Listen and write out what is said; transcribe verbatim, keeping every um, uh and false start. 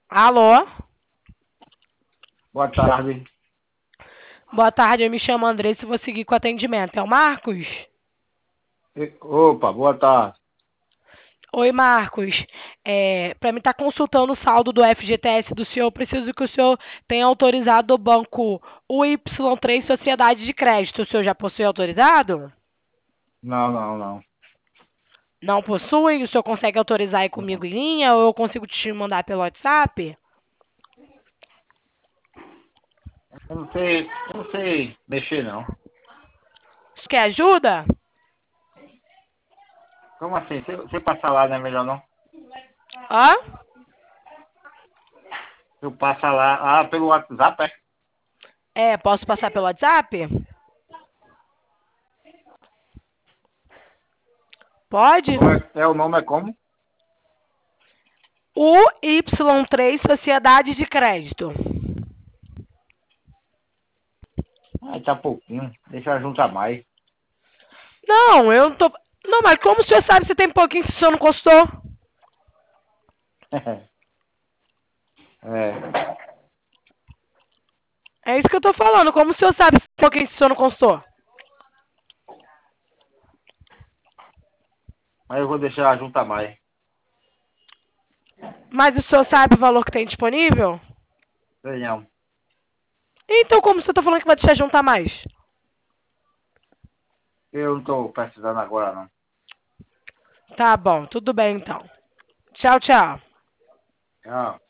Alô? Boa tarde. Boa tarde, eu me chamo Andressa e vou seguir com o atendimento. É o Marcos? E- Opa, boa tarde. Oi, Marcos. É, para mim estar consultando o saldo do F G T S do senhor, eu preciso que o senhor tenha autorizado o banco U Y três Sociedade de Crédito. O senhor já possui autorizado? Não, não, não. Não possui? O senhor consegue autorizar aí Não. comigo em linha ou eu consigo te mandar pelo WhatsApp? Eu não sei, eu não sei mexer, não. Você quer ajuda? Como assim? Se você passar lá, não é melhor, não? Hã? Eu passar lá, ah, pelo WhatsApp, é? É, posso passar pelo WhatsApp? Pode? Como é, é o nome é como? U Y três Sociedade de Crédito. Ah, tá pouquinho. Deixa eu juntar mais. Não, eu não tô. Não, mas como o senhor sabe se tem pouquinho se o senhor não gostou? É. É isso que eu tô falando. Como o senhor sabe se tem pouquinho se o senhor não gostou? Mas eu vou deixar juntar mais. Mas o senhor sabe o valor que tem disponível? Sei não. Então como o senhor tá falando que vai deixar juntar mais? Eu não tô precisando agora, não. Tá bom, tudo bem então. Tchau, tchau. Tchau.